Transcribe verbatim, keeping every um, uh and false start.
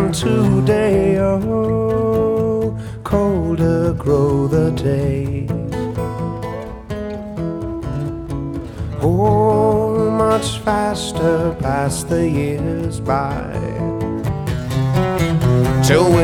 than today. Oh, colder grow the days. Oh, much faster pass the years by, till